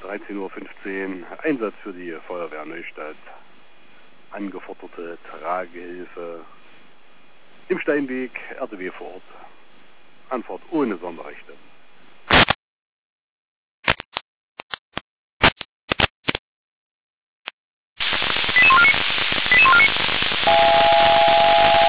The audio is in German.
13:15 Uhr, Einsatz für die Feuerwehr Neustadt. Angeforderte Tragehilfe im Steinweg, RTW vor Ort. Anfahrt ohne Sonderrechte.